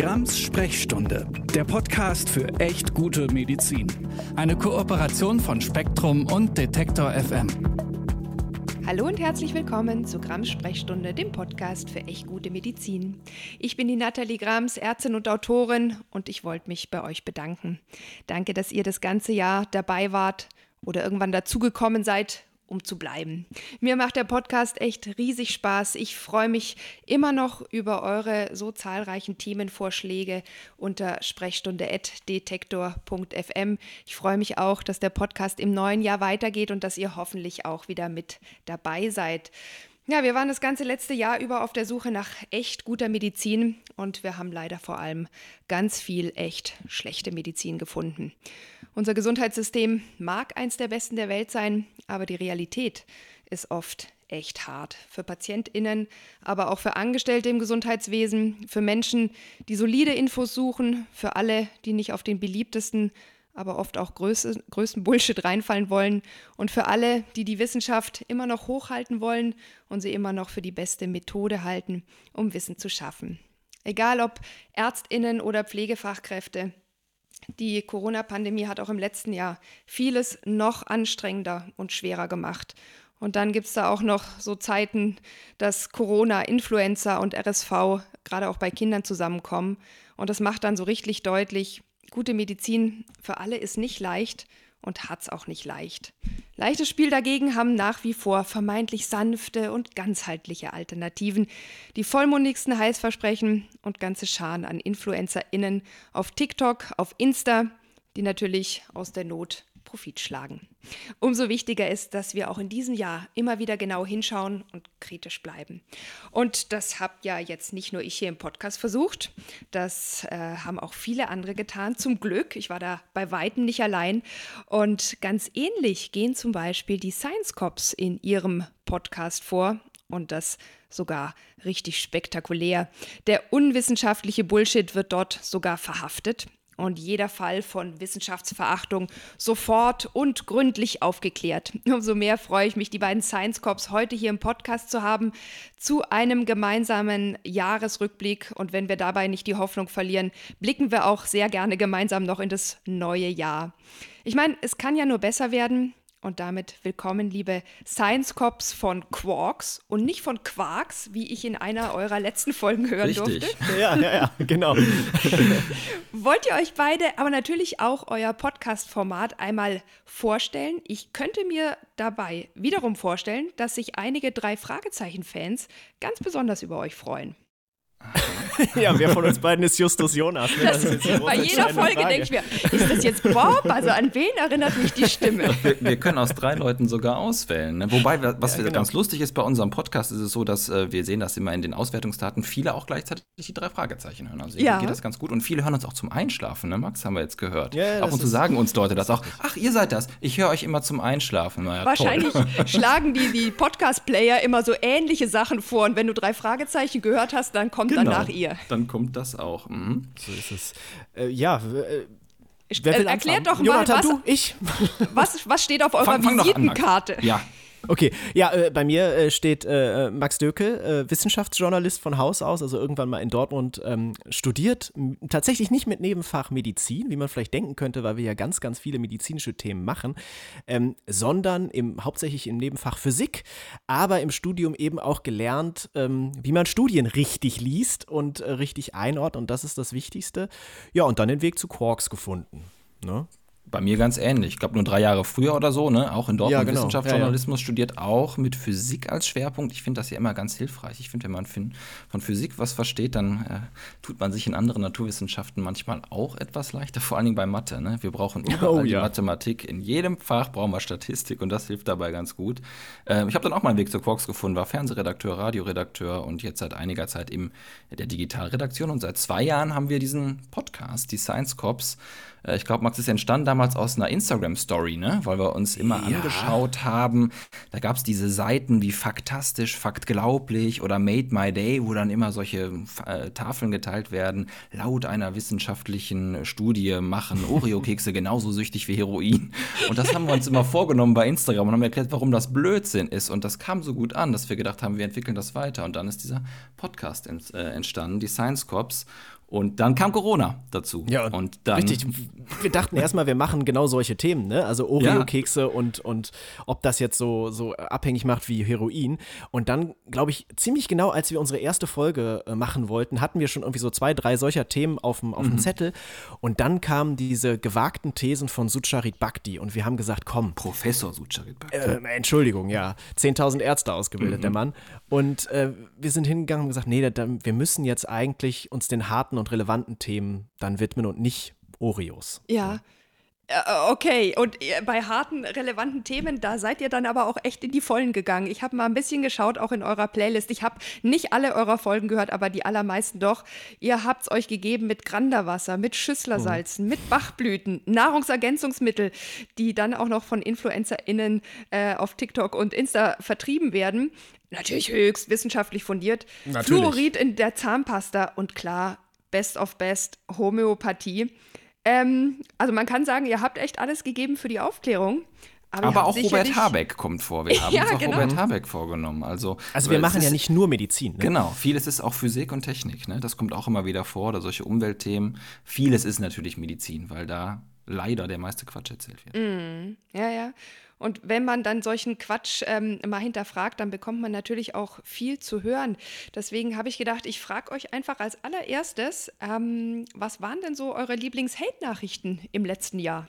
Grams Sprechstunde, der Podcast für echt gute Medizin. Eine Kooperation von Spektrum und Detektor FM. Hallo und herzlich willkommen zu Grams Sprechstunde, dem Podcast für echt gute Medizin. Ich bin die Nathalie Grams, Ärztin und Autorin, und ich wollte mich bei euch bedanken. Danke, dass ihr das ganze Jahr dabei wart oder irgendwann dazugekommen seid, um zu bleiben. Mir macht der Podcast echt riesig Spaß. Ich freue mich immer noch über eure so zahlreichen Themenvorschläge unter sprechstunde@detektor.fm. Ich freue mich auch, dass der Podcast im neuen Jahr weitergeht und dass ihr hoffentlich auch wieder mit dabei seid. Ja, wir waren das ganze letzte Jahr über auf der Suche nach echt guter Medizin und wir haben leider vor allem ganz viel echt schlechte Medizin gefunden. Unser Gesundheitssystem mag eins der besten der Welt sein, aber die Realität ist oft echt hart. Für PatientInnen, aber auch für Angestellte im Gesundheitswesen, für Menschen, die solide Infos suchen, für alle, die nicht auf den beliebtesten, aber oft auch größten Bullshit reinfallen wollen und für alle, die die Wissenschaft immer noch hochhalten wollen und sie immer noch für die beste Methode halten, um Wissen zu schaffen. Egal ob ÄrztInnen oder Pflegefachkräfte, die Corona-Pandemie hat auch im letzten Jahr vieles noch anstrengender und schwerer gemacht. Und dann gibt es da auch noch so Zeiten, dass Corona, Influenza und RSV gerade auch bei Kindern zusammenkommen. Und das macht dann so richtig deutlich, gute Medizin für alle ist nicht leicht und hat's auch nicht leicht. Leichtes Spiel dagegen haben nach wie vor vermeintlich sanfte und ganzheitliche Alternativen, die vollmundigsten Heilsversprechen und ganze Scharen an InfluencerInnen auf TikTok, auf Insta, die natürlich aus der Not Profit schlagen. Umso wichtiger ist, dass wir auch in diesem Jahr immer wieder genau hinschauen und kritisch bleiben. Und das habt ja jetzt nicht nur ich hier im Podcast versucht, das haben auch viele andere getan, zum Glück. Ich war da bei weitem nicht allein. Und ganz ähnlich gehen zum Beispiel die Science Cops in ihrem Podcast vor. Und das sogar richtig spektakulär. Der unwissenschaftliche Bullshit wird dort sogar verhaftet. Und jeder Fall von Wissenschaftsverachtung sofort und gründlich aufgeklärt. Umso mehr freue ich mich, die beiden Science Cops heute hier im Podcast zu haben, zu einem gemeinsamen Jahresrückblick. Und wenn wir dabei nicht die Hoffnung verlieren, blicken wir auch sehr gerne gemeinsam noch in das neue Jahr. Ich meine, es kann ja nur besser werden. Und damit willkommen, liebe Science Cops von Quarks und nicht von Quarks, wie ich in einer eurer letzten Folgen hören durfte. Ja, genau. Wollt ihr euch beide, aber natürlich auch euer Podcast-Format einmal vorstellen? Ich könnte mir dabei wiederum vorstellen, dass sich einige 3-Fragezeichen-Fans ganz besonders über euch freuen. Ja, wer von uns beiden ist Justus Jonas? Ne? Das ist bei jeder Folge denke ich mir, ist das jetzt Bob? Also an wen erinnert mich die Stimme? Wir können aus 3 Leuten sogar auswählen. Ne? Wobei, was ganz lustig ist bei unserem Podcast, ist es so, dass wir sehen, dass immer in den Auswertungsdaten viele auch gleichzeitig die 3 Fragezeichen hören. Also geht das ganz gut. Und viele hören uns auch zum Einschlafen, ne? Max, haben wir jetzt gehört. Ja, ab und zu sagen uns Leute das auch. Ach, ihr seid das. Ich höre euch immer zum Einschlafen. Naja, wahrscheinlich toll. Schlagen die Podcast-Player immer so ähnliche Sachen vor. Und wenn du 3 Fragezeichen gehört hast, dann kommt danach ihr. Dann kommt das auch. Mhm. So ist es. Erklärt doch mal, Jonathan, was steht auf eurer Visitenkarte? Ja. Okay, bei mir steht Max Döke, Wissenschaftsjournalist von Haus aus, also irgendwann mal in Dortmund studiert, tatsächlich nicht mit Nebenfach Medizin, wie man vielleicht denken könnte, weil wir ja ganz, ganz viele medizinische Themen machen, sondern hauptsächlich im Nebenfach Physik, aber im Studium eben auch gelernt, wie man Studien richtig liest und richtig einordnet, und das ist das Wichtigste. Ja, und dann den Weg zu Quarks gefunden, ne? Bei mir ganz ähnlich. Ich glaube, nur 3 Jahre früher oder so, ne? Auch in Dortmund Wissenschaftsjournalismus studiert, auch mit Physik als Schwerpunkt. Ich finde das ja immer ganz hilfreich. Ich finde, wenn man von Physik was versteht, dann tut man sich in anderen Naturwissenschaften manchmal auch etwas leichter, vor allen Dingen bei Mathe. Ne? Wir brauchen überall die Mathematik. In jedem Fach brauchen wir Statistik und das hilft dabei ganz gut. Ich habe dann auch meinen Weg zu Quarks gefunden, war Fernsehredakteur, Radioredakteur und jetzt seit einiger Zeit eben der Digitalredaktion. Und seit 2 Jahren haben wir diesen Podcast, die Science Cops. Ich glaube, Max, ist entstanden damals aus einer Instagram-Story, ne? Weil wir uns immer angeschaut haben. Da gab es diese Seiten wie Faktastisch, Faktglaublich oder Made My Day, wo dann immer solche Tafeln geteilt werden. Laut einer wissenschaftlichen Studie machen Oreo-Kekse genauso süchtig wie Heroin. Und das haben wir uns immer vorgenommen bei Instagram und haben erklärt, warum das Blödsinn ist. Und das kam so gut an, dass wir gedacht haben, wir entwickeln das weiter. Und dann ist dieser Podcast entstanden, die Science Cops. Und dann kam Corona dazu. Ja, und dann, richtig. Wir dachten erstmal, wir machen genau solche Themen, ne? Also Oreo-Kekse und ob das jetzt so abhängig macht wie Heroin. Und dann, glaube ich, ziemlich genau, als wir unsere erste Folge machen wollten, hatten wir schon irgendwie so 2, 3 solcher Themen auf dem Zettel. Und dann kamen diese gewagten Thesen von Sucharit Bhakdi und wir haben gesagt, komm. Professor Sucharit Bhakdi. Entschuldigung, ja. 10.000 Ärzte ausgebildet, der Mann. Und wir sind hingegangen und gesagt, nee, wir müssen jetzt eigentlich uns den harten und relevanten Themen dann widmen und nicht Oreos. Ja. Okay, und bei harten, relevanten Themen, da seid ihr dann aber auch echt in die Vollen gegangen. Ich habe mal ein bisschen geschaut, auch in eurer Playlist. Ich habe nicht alle eurer Folgen gehört, aber die allermeisten doch. Ihr habt es euch gegeben mit Granderwasser, mit Schüsslersalzen, mit Bachblüten, Nahrungsergänzungsmittel, die dann auch noch von InfluencerInnen auf TikTok und Insta vertrieben werden. Natürlich höchst wissenschaftlich fundiert. Natürlich. Fluorid in der Zahnpasta und klar, Best of Best, Homöopathie. Also man kann sagen, ihr habt echt alles gegeben für die Aufklärung. Aber auch Robert Habeck kommt vor. Wir haben uns auch Robert Habeck vorgenommen. Also wir machen ja nicht nur Medizin. Ne? Genau, vieles ist auch Physik und Technik. Ne? Das kommt auch immer wieder vor, oder solche Umweltthemen. Vieles ist natürlich Medizin, weil da leider der meiste Quatsch erzählt wird. Ja. Und wenn man dann solchen Quatsch mal hinterfragt, dann bekommt man natürlich auch viel zu hören. Deswegen habe ich gedacht, ich frage euch einfach als allererstes, was waren denn so eure Lieblings-Hate-Nachrichten im letzten Jahr?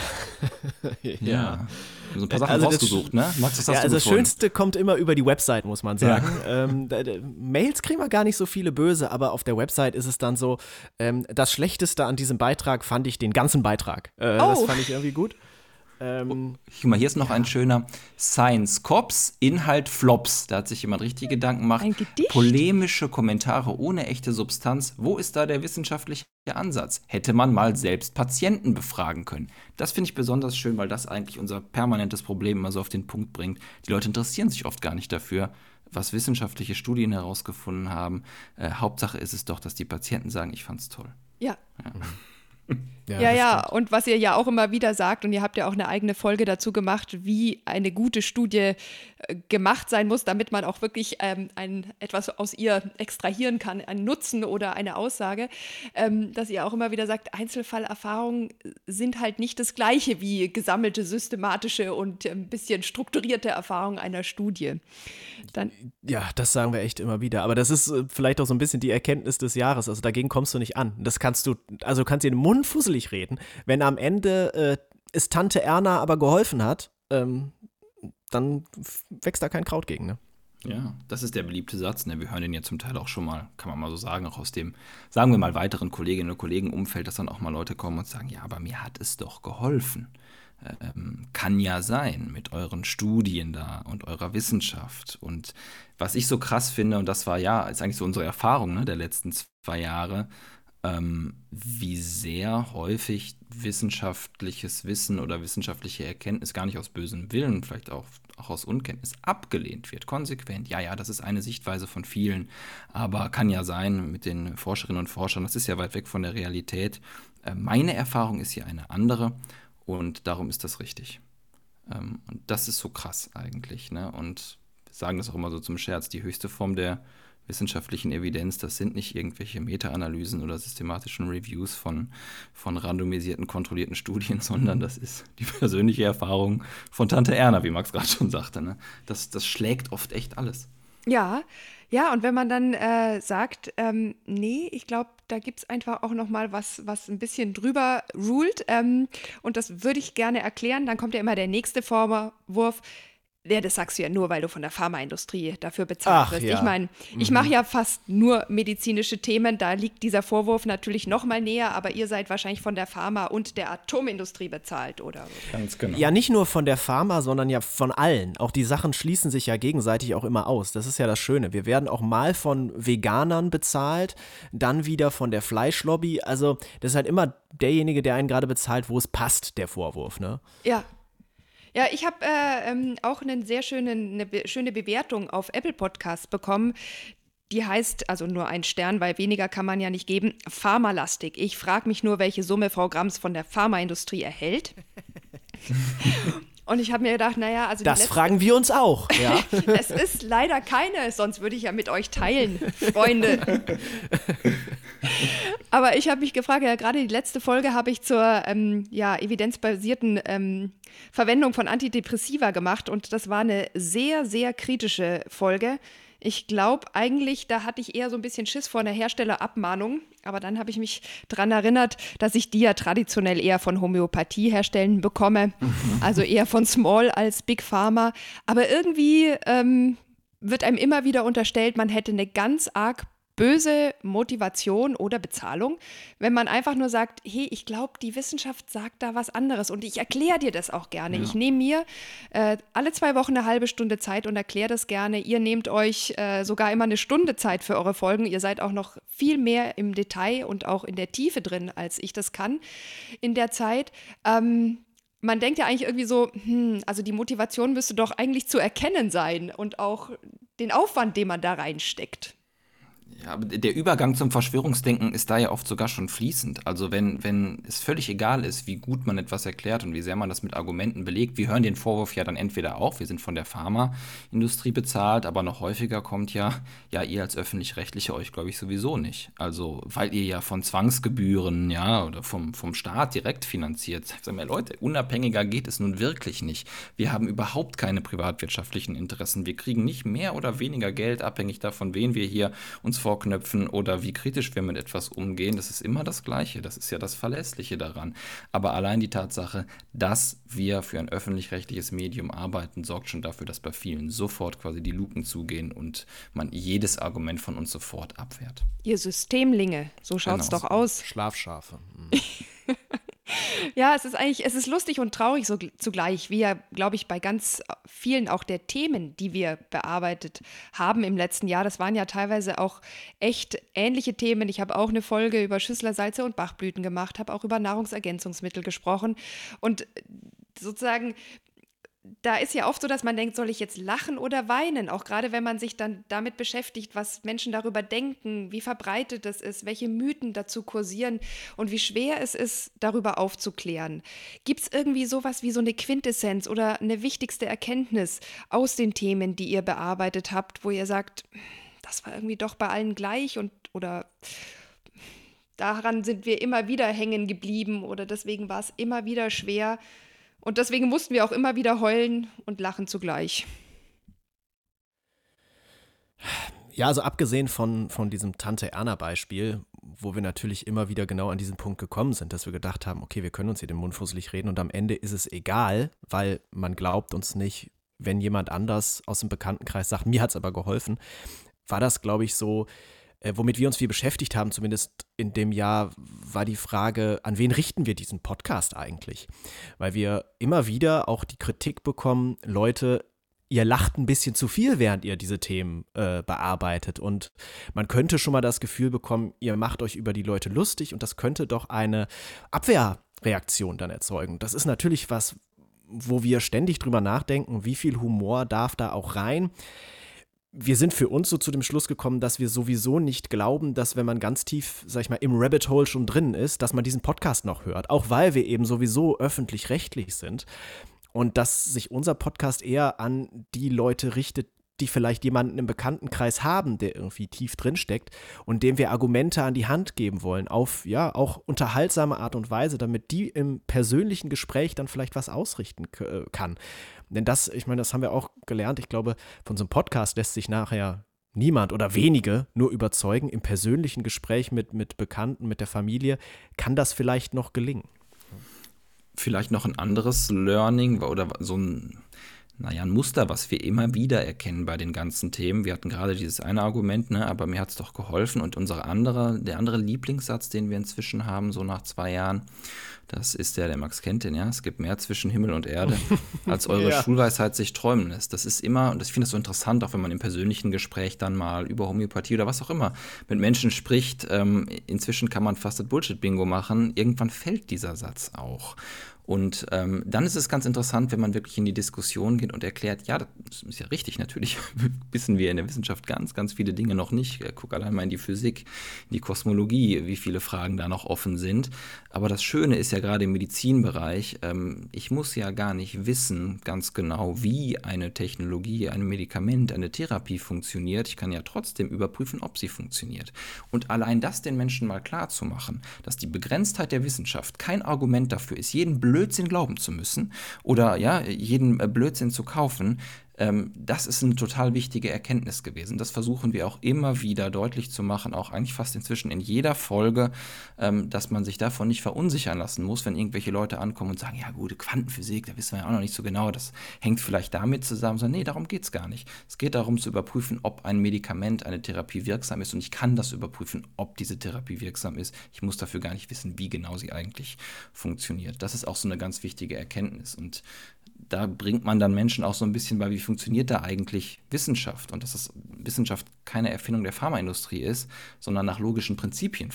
Ja. So ein paar Sachen rausgesucht, ne? Max, das Schönste kommt immer über die Website, muss man sagen. Ja. Mails kriegen wir gar nicht so viele böse, aber auf der Website ist es dann so, das Schlechteste an diesem Beitrag fand ich den ganzen Beitrag. Das fand ich irgendwie gut. Guck mal, hier ist noch ein schöner Science Cops, Inhalt Flops. Da hat sich jemand richtig Gedanken gemacht. Ein Gedicht? Polemische Kommentare ohne echte Substanz. Wo ist da der wissenschaftliche Ansatz? Hätte man mal selbst Patienten befragen können. Das finde ich besonders schön, weil das eigentlich unser permanentes Problem immer so auf den Punkt bringt. Die Leute interessieren sich oft gar nicht dafür, was wissenschaftliche Studien herausgefunden haben. Hauptsache ist es doch, dass die Patienten sagen, ich fand's toll. Ja. Ja, und was ihr ja auch immer wieder sagt, und ihr habt ja auch eine eigene Folge dazu gemacht, wie eine gute Studie gemacht sein muss, damit man auch wirklich etwas aus ihr extrahieren kann, einen Nutzen oder eine Aussage, dass ihr auch immer wieder sagt, Einzelfallerfahrungen sind halt nicht das Gleiche wie gesammelte, systematische und ein bisschen strukturierte Erfahrungen einer Studie. Ja, das sagen wir echt immer wieder, aber das ist vielleicht auch so ein bisschen die Erkenntnis des Jahres, also dagegen kommst du nicht an. Das kannst dir den Mund fusselig reden. Wenn am Ende es Tante Erna aber geholfen hat, dann wächst da kein Kraut gegen, ne? Ja, das ist der beliebte Satz, ne? Wir hören den ja zum Teil auch schon mal, kann man mal so sagen, auch aus dem, sagen wir mal, weiteren Kolleginnen und Kollegenumfeld, dass dann auch mal Leute kommen und sagen, ja, aber mir hat es doch geholfen. Kann ja sein mit euren Studien da und eurer Wissenschaft. Und was ich so krass finde, und das war ist eigentlich so unsere Erfahrung, ne, der letzten 2 Jahre, wie sehr häufig wissenschaftliches Wissen oder wissenschaftliche Erkenntnis gar nicht aus bösem Willen, vielleicht auch aus Unkenntnis abgelehnt wird, konsequent. Ja, das ist eine Sichtweise von vielen, aber kann ja sein mit den Forscherinnen und Forschern, das ist ja weit weg von der Realität. Meine Erfahrung ist hier eine andere und darum ist das richtig. Und das ist so krass eigentlich, ne? Und wir sagen das auch immer so zum Scherz, die höchste Form der wissenschaftlichen Evidenz, das sind nicht irgendwelche Meta-Analysen oder systematischen Reviews von randomisierten, kontrollierten Studien, sondern das ist die persönliche Erfahrung von Tante Erna, wie Max gerade schon sagte. Ne? Das schlägt oft echt alles. Ja, und wenn man dann sagt, nee, ich glaube, da gibt es einfach auch noch mal was ein bisschen drüber ruled, und das würde ich gerne erklären, dann kommt ja immer der nächste Vorwurf. Ja, das sagst du ja nur, weil du von der Pharmaindustrie dafür bezahlt wirst. Ja. Ich meine, ich mache ja fast nur medizinische Themen, da liegt dieser Vorwurf natürlich noch mal näher, aber ihr seid wahrscheinlich von der Pharma- und der Atomindustrie bezahlt, oder? Ganz genau. Ja, nicht nur von der Pharma, sondern ja von allen. Auch die Sachen schließen sich ja gegenseitig auch immer aus. Das ist ja das Schöne. Wir werden auch mal von Veganern bezahlt, dann wieder von der Fleischlobby. Also das ist halt immer derjenige, der einen gerade bezahlt, wo es passt, der Vorwurf, ne? Ja, ich habe auch eine schöne Bewertung auf Apple Podcasts bekommen. Die heißt, also nur 1 Stern, weil weniger kann man ja nicht geben, Pharmalastik. Ich frage mich nur, welche Summe Frau Grams von der Pharmaindustrie erhält. Und ich habe mir gedacht, naja, also das fragen wir uns auch. Ja. Es ist leider keine, sonst würde ich ja mit euch teilen, Freunde. Aber ich habe mich gefragt, ja, gerade die letzte Folge habe ich zur evidenzbasierten Verwendung von Antidepressiva gemacht und das war eine sehr, sehr kritische Folge. Ich glaube eigentlich, da hatte ich eher so ein bisschen Schiss vor einer Herstellerabmahnung, aber dann habe ich mich daran erinnert, dass ich die ja traditionell eher von Homöopathieherstellern bekomme, also eher von Small als Big Pharma. Aber irgendwie wird einem immer wieder unterstellt, man hätte eine ganz arg böse Motivation oder Bezahlung, wenn man einfach nur sagt, hey, ich glaube, die Wissenschaft sagt da was anderes und ich erkläre dir das auch gerne. Ja. Ich nehme mir alle 2 Wochen eine halbe Stunde Zeit und erkläre das gerne. Ihr nehmt euch sogar immer eine Stunde Zeit für eure Folgen. Ihr seid auch noch viel mehr im Detail und auch in der Tiefe drin, als ich das kann in der Zeit. Man denkt ja eigentlich irgendwie so, also die Motivation müsste doch eigentlich zu erkennen sein und auch den Aufwand, den man da reinsteckt. Ja, aber der Übergang zum Verschwörungsdenken ist da ja oft sogar schon fließend. Also wenn es völlig egal ist, wie gut man etwas erklärt und wie sehr man das mit Argumenten belegt, wir hören den Vorwurf ja dann entweder auf, wir sind von der Pharmaindustrie bezahlt, aber noch häufiger kommt ja ihr als Öffentlich-Rechtliche euch, glaube ich, sowieso nicht. Also weil ihr ja von Zwangsgebühren, ja, oder vom Staat direkt finanziert. Sagen wir, Leute, unabhängiger geht es nun wirklich nicht. Wir haben überhaupt keine privatwirtschaftlichen Interessen. Wir kriegen nicht mehr oder weniger Geld, abhängig davon, wen wir hier uns vorknöpfen oder wie kritisch wir mit etwas umgehen. Das ist immer das Gleiche. Das ist ja das Verlässliche daran. Aber allein die Tatsache, dass wir für ein öffentlich-rechtliches Medium arbeiten, sorgt schon dafür, dass bei vielen sofort quasi die Luken zugehen und man jedes Argument von uns sofort abwehrt. Ihr Systemlinge, so schaut's doch aus. Schlafschafe. Ja, es ist lustig und traurig so zugleich, wie ja, glaube ich, bei ganz vielen auch der Themen, die wir bearbeitet haben im letzten Jahr. Das waren ja teilweise auch echt ähnliche Themen. Ich habe auch eine Folge über Schüssler, Salze und Bachblüten gemacht, habe auch über Nahrungsergänzungsmittel gesprochen und sozusagen da ist ja oft so, dass man denkt, soll ich jetzt lachen oder weinen? Auch gerade, wenn man sich dann damit beschäftigt, was Menschen darüber denken, wie verbreitet das ist, welche Mythen dazu kursieren und wie schwer es ist, darüber aufzuklären. Gibt es irgendwie sowas wie so eine Quintessenz oder eine wichtigste Erkenntnis aus den Themen, die ihr bearbeitet habt, wo ihr sagt, das war irgendwie doch bei allen gleich oder daran sind wir immer wieder hängen geblieben oder deswegen war es immer wieder schwer. Und deswegen mussten wir auch immer wieder heulen und lachen zugleich. Ja, also abgesehen von diesem Tante-Erna-Beispiel, wo wir natürlich immer wieder genau an diesen Punkt gekommen sind, dass wir gedacht haben, okay, wir können uns hier den Mund fusselig reden und am Ende ist es egal, weil man glaubt uns nicht, wenn jemand anders aus dem Bekanntenkreis sagt, mir hat es aber geholfen, war das, glaube ich, so, womit wir uns viel beschäftigt haben, zumindest in dem Jahr, war die Frage, an wen richten wir diesen Podcast eigentlich? Weil wir immer wieder auch die Kritik bekommen, Leute, ihr lacht ein bisschen zu viel, während ihr diese Themen bearbeitet und man könnte schon mal das Gefühl bekommen, ihr macht euch über die Leute lustig und das könnte doch eine Abwehrreaktion dann erzeugen. Das ist natürlich was, wo wir ständig drüber nachdenken, wie viel Humor darf da auch rein. Wir sind für uns so zu dem Schluss gekommen, dass wir sowieso nicht glauben, dass wenn man ganz tief, sag ich mal, im Rabbit Hole schon drin ist, dass man diesen Podcast noch hört. Auch weil wir eben sowieso öffentlich-rechtlich sind. Und dass sich unser Podcast eher an die Leute richtet, die vielleicht jemanden im Bekanntenkreis haben, der irgendwie tief drin steckt und dem wir Argumente an die Hand geben wollen, auf ja auch unterhaltsame Art und Weise, damit die im persönlichen Gespräch dann vielleicht was ausrichten kann. Denn das, ich meine, das haben wir auch gelernt, ich glaube, von so einem Podcast lässt sich nachher niemand oder wenige nur überzeugen. Im persönlichen Gespräch mit Bekannten, mit der Familie kann das vielleicht noch gelingen. Vielleicht noch ein anderes Learning oder so ein Muster, was wir immer wieder erkennen bei den ganzen Themen. Wir hatten gerade dieses eine Argument, aber mir hat es doch geholfen. Und der andere Lieblingssatz, den wir inzwischen haben, so nach 2 Jahren, das ist der Max kennt den, ja. Es gibt mehr zwischen Himmel und Erde, als eure Schulweisheit sich träumen lässt. Das ist immer, und ich finde das so interessant, auch wenn man im persönlichen Gespräch dann mal über Homöopathie oder was auch immer mit Menschen spricht. Inzwischen kann man fast das Bullshit-Bingo machen. Irgendwann fällt dieser Satz auch. Und dann ist es ganz interessant, wenn man wirklich in die Diskussion geht und erklärt, ja, das ist ja richtig, natürlich wissen wir in der Wissenschaft ganz, ganz viele Dinge noch nicht. Guck allein mal in die Physik, in die Kosmologie, wie viele Fragen da noch offen sind. Aber das Schöne ist ja gerade im Medizinbereich, ich muss ja gar nicht wissen ganz genau, wie eine Technologie, ein Medikament, eine Therapie funktioniert. Ich kann ja trotzdem überprüfen, ob sie funktioniert. Und allein das den Menschen mal klar zu machen, dass die Begrenztheit der Wissenschaft kein Argument dafür ist, jeden Blödsinn glauben zu müssen oder ja, jeden Blödsinn zu kaufen, das ist eine total wichtige Erkenntnis gewesen. Das versuchen wir auch immer wieder deutlich zu machen, auch eigentlich fast inzwischen in jeder Folge, dass man sich davon nicht verunsichern lassen muss, wenn irgendwelche Leute ankommen und sagen, ja gut, Quantenphysik, da wissen wir ja auch noch nicht so genau, das hängt vielleicht damit zusammen. Sondern nee, darum geht es gar nicht. Es geht darum zu überprüfen, ob ein Medikament, eine Therapie wirksam ist und ich kann das überprüfen, ob diese Therapie wirksam ist. Ich muss dafür gar nicht wissen, wie genau sie eigentlich funktioniert. Das ist auch so eine ganz wichtige Erkenntnis und da bringt man dann Menschen auch so ein bisschen bei, wie funktioniert da eigentlich Wissenschaft und dass das Wissenschaft keine Erfindung der Pharmaindustrie ist, sondern nach logischen Prinzipien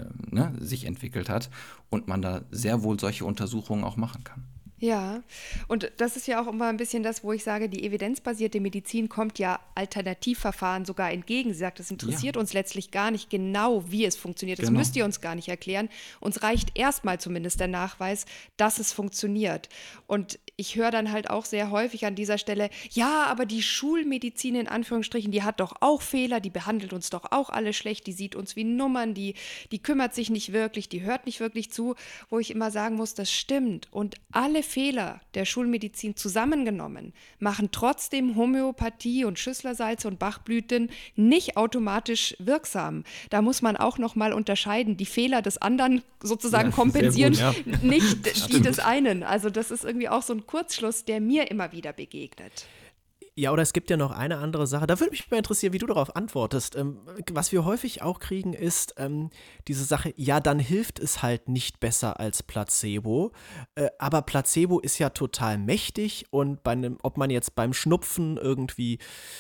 sich entwickelt hat und man da sehr wohl solche Untersuchungen auch machen kann. Ja, und das ist ja auch immer ein bisschen das, wo ich sage, die evidenzbasierte Medizin kommt ja Alternativverfahren sogar entgegen. Sie sagt, es interessiert uns letztlich gar nicht genau, wie es funktioniert. Das müsst ihr uns gar nicht erklären. Uns reicht erstmal zumindest der Nachweis, dass es funktioniert. Und ich höre dann halt auch sehr häufig an dieser Stelle, ja, aber die Schulmedizin in Anführungsstrichen, die hat doch auch Fehler, die behandelt uns doch auch alle schlecht, die sieht uns wie Nummern, die kümmert sich nicht wirklich, die hört nicht wirklich zu, wo ich immer sagen muss, das stimmt. Und alle Fehler der Schulmedizin zusammengenommen machen trotzdem Homöopathie und Schüsslersalze und Bachblüten nicht automatisch wirksam. Da muss man auch noch mal unterscheiden, die Fehler des anderen sozusagen kompensieren, gut, nicht die des einen. Also das ist irgendwie auch so ein Kurzschluss, der mir immer wieder begegnet. Ja, oder es gibt ja noch eine andere Sache. Da würde mich mal interessieren, wie du darauf antwortest. Was wir häufig auch kriegen, ist diese Sache, ja, dann hilft es halt nicht besser als Placebo. Aber Placebo ist ja total mächtig und ob man jetzt beim Schnupfen irgendwie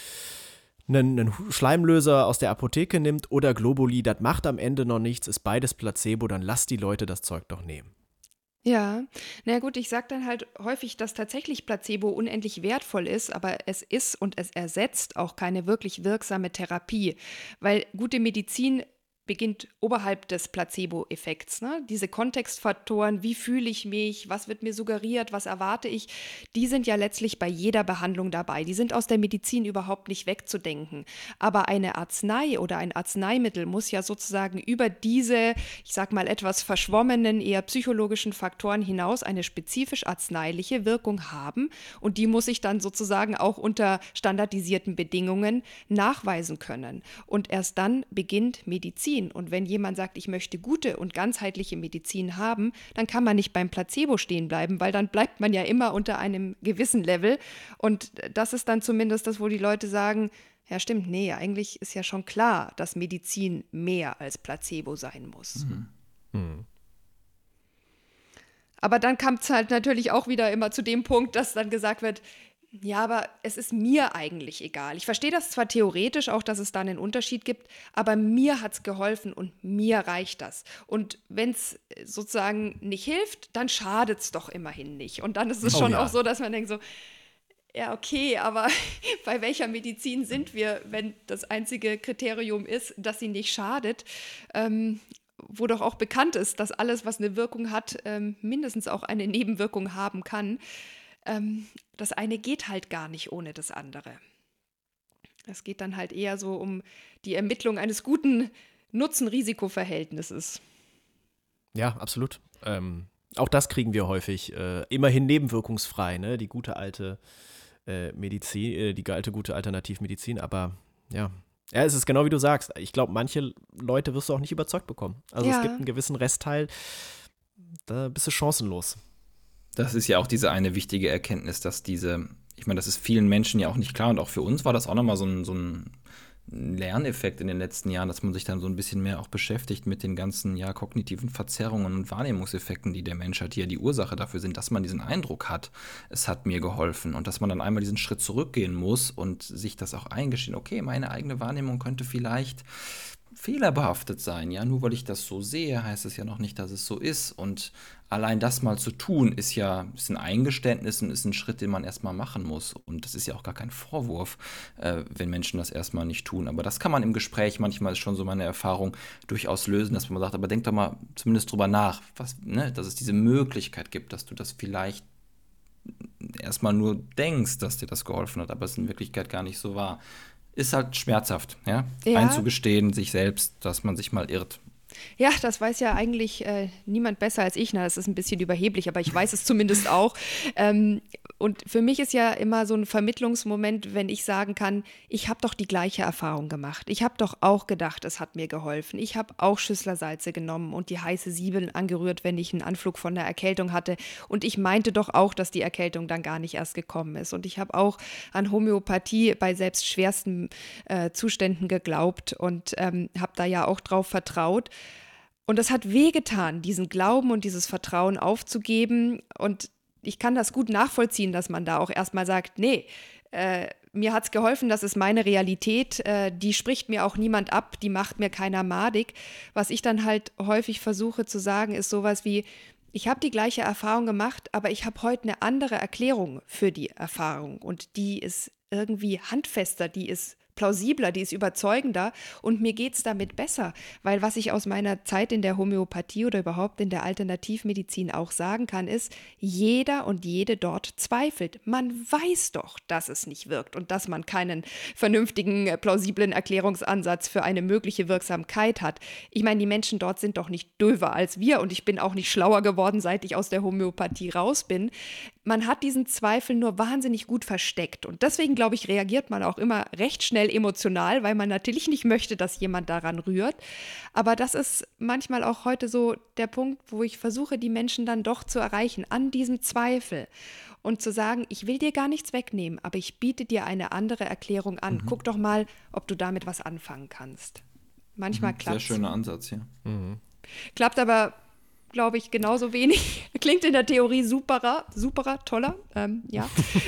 einen Schleimlöser aus der Apotheke nimmt oder Globuli, das macht am Ende noch nichts, ist beides Placebo, dann lasst die Leute das Zeug doch nehmen. Ja, na gut, ich sage dann halt häufig, dass tatsächlich Placebo unendlich wertvoll ist, aber es ist und es ersetzt auch keine wirklich wirksame Therapie, weil gute Medizin beginnt oberhalb des Placebo-Effekts. Ne? Diese Kontextfaktoren, wie fühle ich mich, was wird mir suggeriert, was erwarte ich, die sind ja letztlich bei jeder Behandlung dabei. Die sind aus der Medizin überhaupt nicht wegzudenken. Aber eine Arznei oder ein Arzneimittel muss ja sozusagen über diese, ich sag mal, etwas verschwommenen, eher psychologischen Faktoren hinaus eine spezifisch arzneiliche Wirkung haben und die muss ich dann sozusagen auch unter standardisierten Bedingungen nachweisen können. Und erst dann beginnt Medizin. Und wenn jemand sagt, ich möchte gute und ganzheitliche Medizin haben, dann kann man nicht beim Placebo stehen bleiben, weil dann bleibt man ja immer unter einem gewissen Level. Und das ist dann zumindest das, wo die Leute sagen, ja stimmt, nee, eigentlich ist ja schon klar, dass Medizin mehr als Placebo sein muss. Mhm. Aber dann kam es halt natürlich auch wieder immer zu dem Punkt, dass dann gesagt wird, ja, aber es ist mir eigentlich egal. Ich verstehe das zwar theoretisch auch, dass es da einen Unterschied gibt, aber mir hat es geholfen und mir reicht das. Und wenn es sozusagen nicht hilft, dann schadet es doch immerhin nicht. Und dann ist es schon auch so, dass man denkt so, ja, okay, aber bei welcher Medizin sind wir, wenn das einzige Kriterium ist, dass sie nicht schadet? Wo doch auch bekannt ist, dass alles, was eine Wirkung hat, mindestens auch eine Nebenwirkung haben kann. Das eine geht halt gar nicht ohne das andere. Es geht dann halt eher so um die Ermittlung eines guten Nutzen-Risiko-Verhältnisses. Ja, absolut. Auch das kriegen wir häufig. Immerhin nebenwirkungsfrei, ne? Die gute alte Medizin, die alte gute Alternativmedizin, aber ja. Ja, es ist genau wie du sagst. Ich glaube, manche Leute wirst du auch nicht überzeugt bekommen. Also es gibt einen gewissen Restteil, da bist du chancenlos. Das ist ja auch diese eine wichtige Erkenntnis, dass ich meine, das ist vielen Menschen ja auch nicht klar und auch für uns war das auch nochmal so ein Lerneffekt in den letzten Jahren, dass man sich dann so ein bisschen mehr auch beschäftigt mit den ganzen kognitiven Verzerrungen und Wahrnehmungseffekten, die der Mensch hat, die ja die Ursache dafür sind, dass man diesen Eindruck hat, es hat mir geholfen und dass man dann einmal diesen Schritt zurückgehen muss und sich das auch eingestehen, okay, meine eigene Wahrnehmung könnte vielleicht fehlerbehaftet sein. Ja, nur weil ich das so sehe, heißt es ja noch nicht, dass es so ist. Und allein das mal zu tun, ist ein Eingeständnis und ist ein Schritt, den man erstmal machen muss. Und das ist ja auch gar kein Vorwurf, wenn Menschen das erstmal nicht tun. Aber das kann man im Gespräch, manchmal ist schon so meine Erfahrung, durchaus lösen, dass man sagt, aber denk doch mal zumindest drüber nach, dass es diese Möglichkeit gibt, dass du das vielleicht erstmal nur denkst, dass dir das geholfen hat, aber es in Wirklichkeit gar nicht so war. Ist halt schmerzhaft, ja? Einzugestehen sich selbst, dass man sich mal irrt. Ja, das weiß ja eigentlich niemand besser als ich. Das ist ein bisschen überheblich, aber ich weiß es zumindest auch. Und für mich ist ja immer so ein Vermittlungsmoment, wenn ich sagen kann, ich habe doch die gleiche Erfahrung gemacht. Ich habe doch auch gedacht, es hat mir geholfen. Ich habe auch Schüsslersalze genommen und die heiße Siebeln angerührt, wenn ich einen Anflug von der Erkältung hatte. Und ich meinte doch auch, dass die Erkältung dann gar nicht erst gekommen ist. Und ich habe auch an Homöopathie bei selbst schwersten Zuständen geglaubt und habe da ja auch drauf vertraut. Und das hat wehgetan, diesen Glauben und dieses Vertrauen aufzugeben. Und ich kann das gut nachvollziehen, dass man da auch erstmal sagt, nee, mir hat es geholfen, das ist meine Realität, die spricht mir auch niemand ab, die macht mir keiner madig. Was ich dann halt häufig versuche zu sagen, ist sowas wie, ich habe die gleiche Erfahrung gemacht, aber ich habe heute eine andere Erklärung für die Erfahrung. Und die ist irgendwie handfester, die ist plausibler, die ist überzeugender und mir geht es damit besser, weil was ich aus meiner Zeit in der Homöopathie oder überhaupt in der Alternativmedizin auch sagen kann, ist, jeder und jede dort zweifelt. Man weiß doch, dass es nicht wirkt und dass man keinen vernünftigen, plausiblen Erklärungsansatz für eine mögliche Wirksamkeit hat. Ich meine, die Menschen dort sind doch nicht döver als wir und ich bin auch nicht schlauer geworden, seit ich aus der Homöopathie raus bin. Man hat diesen Zweifel nur wahnsinnig gut versteckt und deswegen, glaube ich, reagiert man auch immer recht schnell emotional, weil man natürlich nicht möchte, dass jemand daran rührt. Aber das ist manchmal auch heute so der Punkt, wo ich versuche, die Menschen dann doch zu erreichen, an diesem Zweifel und zu sagen, ich will dir gar nichts wegnehmen, aber ich biete dir eine andere Erklärung an. Guck doch mal, ob du damit was anfangen kannst. Manchmal klappt es. Sehr schöner Ansatz, ja. Klappt aber, glaube ich, genauso wenig. Klingt in der Theorie superer, toller, ja,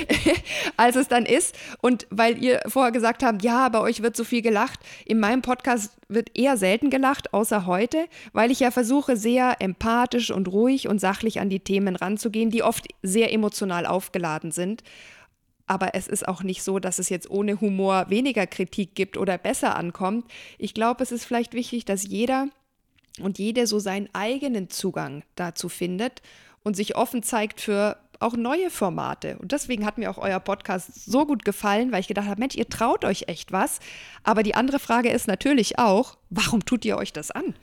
als es dann ist. Und weil ihr vorher gesagt habt, ja, bei euch wird so viel gelacht, in meinem Podcast wird eher selten gelacht, außer heute, weil ich ja versuche, sehr empathisch und ruhig und sachlich an die Themen ranzugehen, die oft sehr emotional aufgeladen sind. Aber es ist auch nicht so, dass es jetzt ohne Humor weniger Kritik gibt oder besser ankommt. Ich glaube, es ist vielleicht wichtig, dass jeder und jede so seinen eigenen Zugang dazu findet und sich offen zeigt für auch neue Formate. Und deswegen hat mir auch euer Podcast so gut gefallen, weil ich gedacht habe, Mensch, ihr traut euch echt was. Aber die andere Frage ist natürlich auch, warum tut ihr euch das an?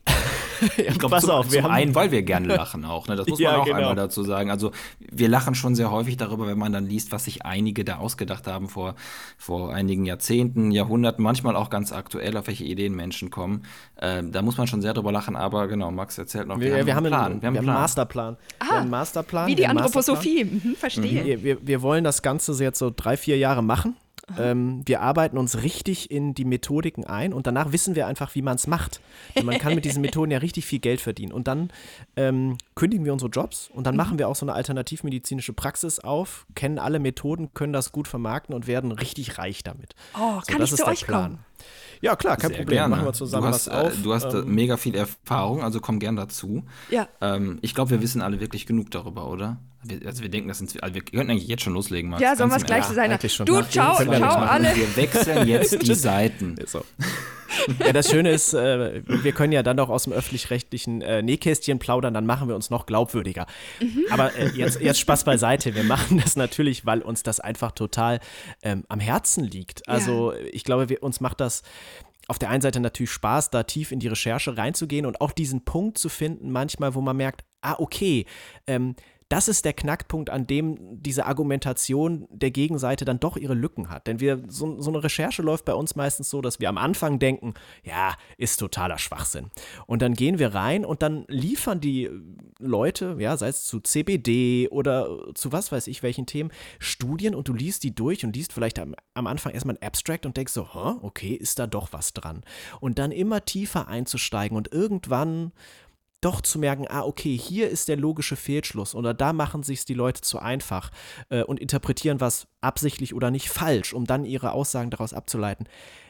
Ja, ich glaube, zum einen, weil wir gerne lachen auch. Ne? Das muss man auch einmal dazu sagen. Also wir lachen schon sehr häufig darüber, wenn man dann liest, was sich einige da ausgedacht haben vor einigen Jahrzehnten, Jahrhunderten, manchmal auch ganz aktuell, auf welche Ideen Menschen kommen. Da muss man schon sehr drüber lachen. Aber genau, Max erzählt noch, wir haben einen Plan. Wir haben einen Masterplan. Wie die Anthroposophie. Verstehe. Wir wollen das Ganze jetzt so 3-4 Jahre machen. Wir arbeiten uns richtig in die Methodiken ein und danach wissen wir einfach, wie man es macht. Und man kann mit diesen Methoden ja richtig viel Geld verdienen. Und dann kündigen wir unsere Jobs und dann machen wir auch so eine alternativmedizinische Praxis auf, kennen alle Methoden, können das gut vermarkten und werden richtig reich damit. Oh, kann ich zu euch kommen? Ja, klar, kein Problem. Gerne. Machen wir zusammen was auf. Du hast mega viel Erfahrung, also komm gern dazu. Ja. Ich glaube, wir wissen alle wirklich genug darüber, oder? Wir denken, wir könnten eigentlich jetzt schon loslegen, Max. Ja, sollen wir es gleich sein? Du, ciao alle. Wir wechseln jetzt die Seiten. So. Ja, das Schöne ist, wir können ja dann doch aus dem öffentlich-rechtlichen Nähkästchen plaudern, dann machen wir uns noch glaubwürdiger. Aber jetzt Spaß beiseite. Wir machen das natürlich, weil uns das einfach total am Herzen liegt. Also ich glaube, uns macht das auf der einen Seite natürlich Spaß, da tief in die Recherche reinzugehen und auch diesen Punkt zu finden, manchmal, wo man merkt, okay, das ist der Knackpunkt, an dem diese Argumentation der Gegenseite dann doch ihre Lücken hat. Denn so eine Recherche läuft bei uns meistens so, dass wir am Anfang denken, ja, ist totaler Schwachsinn. Und dann gehen wir rein und dann liefern die Leute, ja, sei es zu CBD oder zu was weiß ich welchen Themen, Studien und du liest die durch und liest vielleicht am Anfang erstmal ein Abstract und denkst so, okay, ist da doch was dran. Und dann immer tiefer einzusteigen und irgendwann doch zu merken, okay, hier ist der logische Fehlschluss oder da machen sich's die Leute zu einfach und interpretieren was absichtlich oder nicht falsch, um dann ihre Aussagen daraus abzuleiten.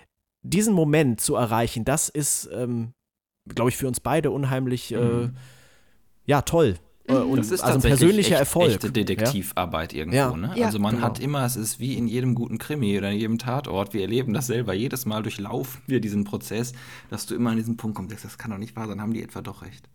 diesen Moment zu erreichen, das ist, glaube ich, für uns beide unheimlich, toll. Und das ist also ein persönlicher Erfolg. Echte Detektivarbeit irgendwo. Ja. Ne? Ja, Also man genau. hat immer, es ist wie in jedem guten Krimi oder in jedem Tatort, wir erleben das selber. Jedes Mal durchlaufen wir diesen Prozess, dass du immer an diesen Punkt kommst, denkst, das kann doch nicht wahr sein, haben die etwa doch recht.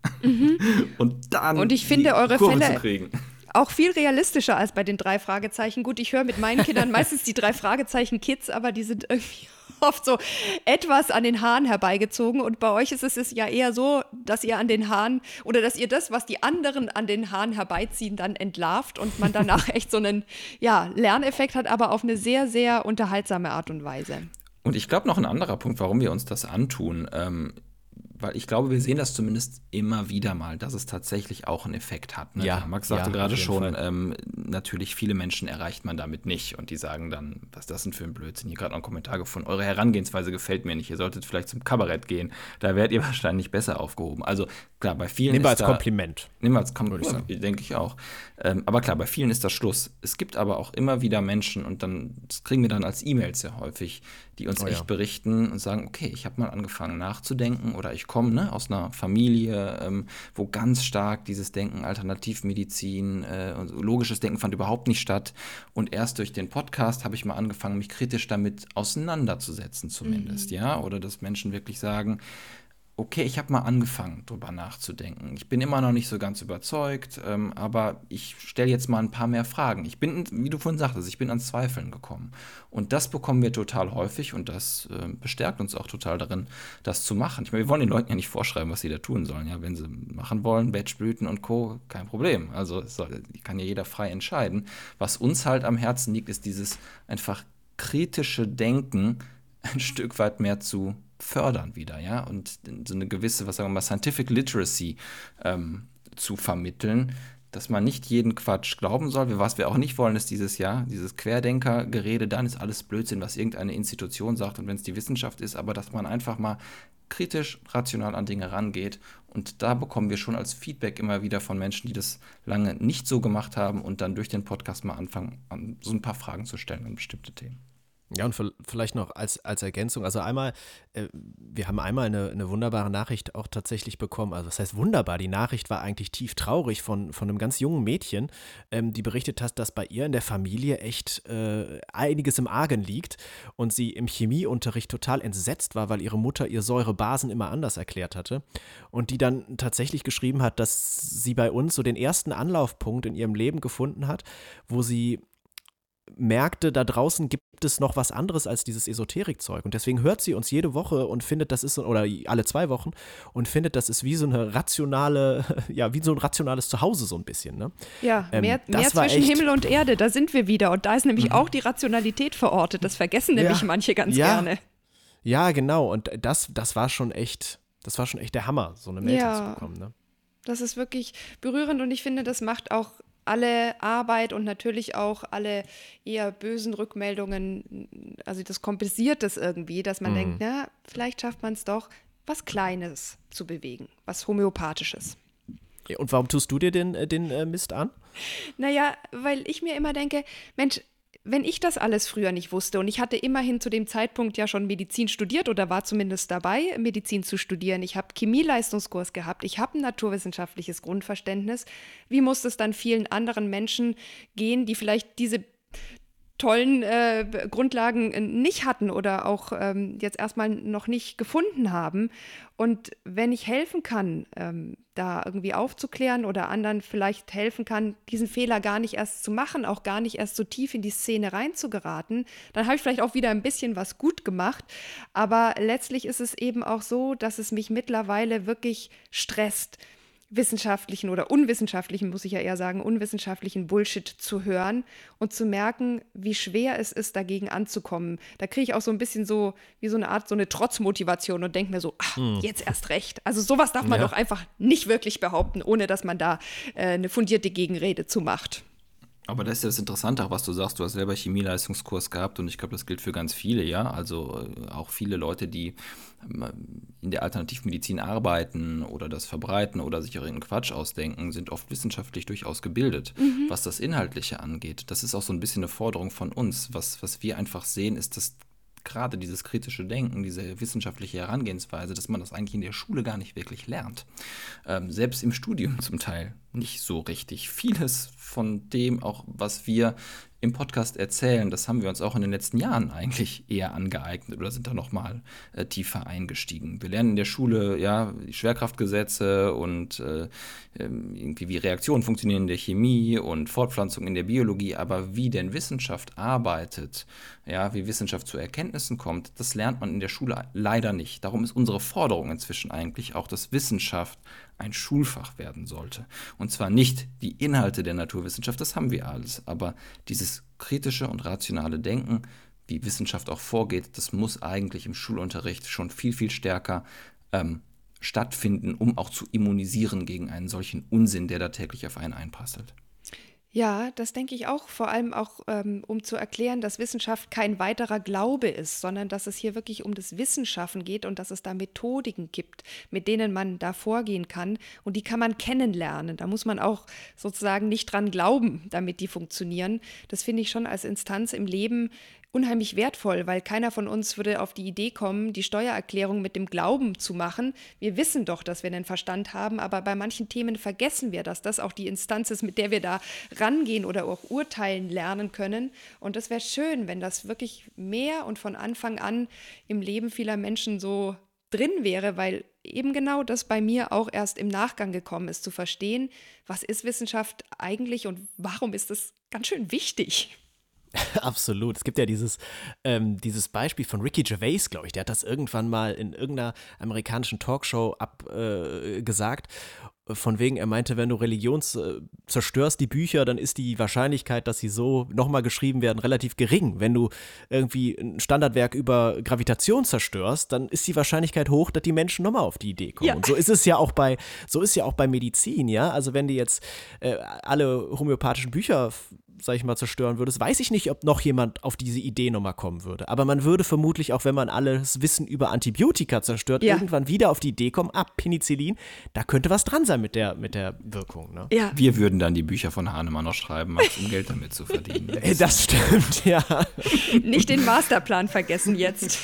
Und dann Und ich finde eure Kurve Fälle zu kriegen. auch viel realistischer als bei den 3 Fragezeichen. Gut, ich höre mit meinen Kindern meistens die 3 Fragezeichen Kids, aber die sind irgendwie oft so etwas an den Haaren herbeigezogen. Und bei euch ist es ja eher so, dass ihr an den Haaren oder dass ihr das, was die anderen an den Haaren herbeiziehen, dann entlarvt und man danach echt so einen Lerneffekt hat, aber auf eine sehr, sehr unterhaltsame Art und Weise. Und ich glaube noch ein anderer Punkt, warum wir uns das antun, weil ich glaube, wir sehen das zumindest immer wieder mal, dass es tatsächlich auch einen Effekt hat. Ne? Ja, Max sagte ja, gerade auf jeden schon, natürlich viele Menschen erreicht man damit nicht und die sagen dann, was ist das denn für ein Blödsinn? Hier gerade noch einen Kommentar gefunden, eure Herangehensweise gefällt mir nicht, ihr solltet vielleicht zum Kabarett gehen, da werdet ihr wahrscheinlich besser aufgehoben. Also klar, bei vielen Nehmen wir ist als Kompliment. Nehmen wir als Kompliment, denke ich auch. Aber klar, bei vielen ist das Schluss. Es gibt aber auch immer wieder Menschen und das kriegen wir dann als E-Mails sehr häufig, die uns echt berichten und sagen, okay, ich habe mal angefangen nachzudenken oder ich komme aus einer Familie, wo ganz stark dieses Denken, Alternativmedizin, logisches Denken fand überhaupt nicht statt. Und erst durch den Podcast habe ich mal angefangen, mich kritisch damit auseinanderzusetzen zumindest. Ja? Oder dass Menschen wirklich sagen, okay, ich habe mal angefangen, drüber nachzudenken. Ich bin immer noch nicht so ganz überzeugt, aber ich stelle jetzt mal ein paar mehr Fragen. Ich bin, wie du vorhin sagtest, ich bin ans Zweifeln gekommen. Und das bekommen wir total häufig und das bestärkt uns auch total darin, das zu machen. Ich meine, wir wollen den Leuten ja nicht vorschreiben, was sie da tun sollen. Ja, wenn sie machen wollen, Batchblüten und Co., kein Problem. Also kann ja jeder frei entscheiden. Was uns halt am Herzen liegt, ist dieses einfach kritische Denken ein Stück weit mehr zu fördern wieder, ja, und so eine gewisse, was sagen wir mal, Scientific Literacy zu vermitteln, dass man nicht jeden Quatsch glauben soll. Was wir auch nicht wollen, ist dieses Querdenker-Gerede, dann ist alles Blödsinn, was irgendeine Institution sagt und wenn es die Wissenschaft ist, aber dass man einfach mal kritisch, rational an Dinge rangeht und da bekommen wir schon als Feedback immer wieder von Menschen, die das lange nicht so gemacht haben und dann durch den Podcast mal anfangen, so ein paar Fragen zu stellen an bestimmte Themen. Ja, und vielleicht noch als Ergänzung, also wir haben einmal eine wunderbare Nachricht auch tatsächlich bekommen, also das heißt wunderbar, die Nachricht war eigentlich tief traurig von einem ganz jungen Mädchen, die berichtet hat, dass bei ihr in der Familie echt einiges im Argen liegt und sie im Chemieunterricht total entsetzt war, weil ihre Mutter ihr Säurebasen immer anders erklärt hatte und die dann tatsächlich geschrieben hat, dass sie bei uns so den ersten Anlaufpunkt in ihrem Leben gefunden hat, wo sie merkte, da draußen gibt es noch was anderes als dieses Esoterikzeug. Und deswegen hört sie uns jede Woche und findet, das ist, oder alle 2 Wochen, und findet, das ist wie so eine rationale, wie so ein rationales Zuhause so ein bisschen. Ne? Ja, mehr zwischen Himmel und Erde, da sind wir wieder. Und da ist nämlich auch die Rationalität verortet. Das vergessen nämlich manche ganz gerne. Ja, genau. Und das war schon echt der Hammer, so eine Mail zu bekommen. Ne? Das ist wirklich berührend und ich finde, das macht auch alle Arbeit und natürlich auch alle eher bösen Rückmeldungen, also das kompensiert das irgendwie, dass man denkt, na, vielleicht schafft man es doch, was Kleines zu bewegen, was Homöopathisches. Ja, und warum tust du dir den Mist an? Naja, weil ich mir immer denke, Mensch, wenn ich das alles früher nicht wusste und ich hatte immerhin zu dem Zeitpunkt ja schon Medizin studiert oder war zumindest dabei, Medizin zu studieren, ich habe Chemieleistungskurs gehabt, ich habe ein naturwissenschaftliches Grundverständnis, wie muss es dann vielen anderen Menschen gehen, die vielleicht diese tollen Grundlagen nicht hatten oder auch jetzt erstmal noch nicht gefunden haben. Und wenn ich helfen kann, da irgendwie aufzuklären oder anderen vielleicht helfen kann, diesen Fehler gar nicht erst zu machen, auch gar nicht erst so tief in die Szene reinzugeraten, dann habe ich vielleicht auch wieder ein bisschen was gut gemacht. Aber letztlich ist es eben auch so, dass es mich mittlerweile wirklich stresst, wissenschaftlichen oder unwissenschaftlichen, muss ich ja eher sagen, unwissenschaftlichen Bullshit zu hören und zu merken, wie schwer es ist, dagegen anzukommen. Da kriege ich auch so ein bisschen so wie so eine Art, so eine Trotzmotivation und denke mir so, jetzt erst recht. Also sowas darf man doch einfach nicht wirklich behaupten, ohne dass man da eine fundierte Gegenrede zu macht. Aber das ist ja das Interessante, auch was du sagst, du hast selber Chemieleistungskurs gehabt und ich glaube, das gilt für ganz viele, ja, also auch viele Leute, die in der Alternativmedizin arbeiten oder das verbreiten oder sich auch irgendeinen Quatsch ausdenken, sind oft wissenschaftlich durchaus gebildet, was das Inhaltliche angeht. Das ist auch so ein bisschen eine Forderung von uns. Was wir einfach sehen, ist, dass gerade dieses kritische Denken, diese wissenschaftliche Herangehensweise, dass man das eigentlich in der Schule gar nicht wirklich lernt. Selbst im Studium zum Teil nicht so richtig. Vieles von dem, auch was wir im Podcast erzählen, das haben wir uns auch in den letzten Jahren eigentlich eher angeeignet oder sind da nochmal tiefer eingestiegen. Wir lernen in der Schule ja die Schwerkraftgesetze und irgendwie wie Reaktionen funktionieren in der Chemie und Fortpflanzung in der Biologie, aber wie denn Wissenschaft arbeitet, ja, wie Wissenschaft zu Erkenntnissen kommt, das lernt man in der Schule leider nicht. Darum ist unsere Forderung inzwischen eigentlich auch, dass Wissenschaft ein Schulfach werden sollte. Und zwar nicht die Inhalte der Naturwissenschaft, das haben wir alles, aber dieses kritische und rationale Denken, wie Wissenschaft auch vorgeht, das muss eigentlich im Schulunterricht schon viel, viel stärker stattfinden, um auch zu immunisieren gegen einen solchen Unsinn, der da täglich auf einen einprasselt. Ja, das denke ich auch, vor allem auch, um zu erklären, dass Wissenschaft kein weiterer Glaube ist, sondern dass es hier wirklich um das Wissenschaffen geht und dass es da Methodiken gibt, mit denen man da vorgehen kann und die kann man kennenlernen. Da muss man auch sozusagen nicht dran glauben, damit die funktionieren. Das finde ich schon als Instanz im Leben unheimlich wertvoll, weil keiner von uns würde auf die Idee kommen, die Steuererklärung mit dem Glauben zu machen. Wir wissen doch, dass wir einen Verstand haben, aber bei manchen Themen vergessen wir, dass das auch die Instanz ist, mit der wir da rangehen oder auch urteilen lernen können. Und das wäre schön, wenn das wirklich mehr und von Anfang an im Leben vieler Menschen so drin wäre, weil eben genau das bei mir auch erst im Nachgang gekommen ist, zu verstehen, was ist Wissenschaft eigentlich und warum ist das ganz schön wichtig. Absolut. Es gibt ja dieses Beispiel von Ricky Gervais, glaube ich, der hat das irgendwann mal in irgendeiner amerikanischen Talkshow gesagt. Von wegen, er meinte, wenn du zerstörst die Bücher, dann ist die Wahrscheinlichkeit, dass sie so nochmal geschrieben werden, relativ gering. Wenn du irgendwie ein Standardwerk über Gravitation zerstörst, dann ist die Wahrscheinlichkeit hoch, dass die Menschen nochmal auf die Idee kommen. Ja. Und so ist es ja auch bei Medizin, ja. Also wenn die jetzt alle homöopathischen Bücher, sag ich mal, zerstören würdest, weiß ich nicht, ob noch jemand auf diese Idee nochmal kommen würde. Aber man würde vermutlich, auch wenn man alles Wissen über Antibiotika zerstört, irgendwann wieder auf die Idee kommen, Penicillin, da könnte was dran sein mit der Wirkung. Ne? Ja. Wir würden dann die Bücher von Hahnemann noch schreiben, Max, um Geld damit zu verdienen. Das stimmt, ja. Nicht den Masterplan vergessen jetzt.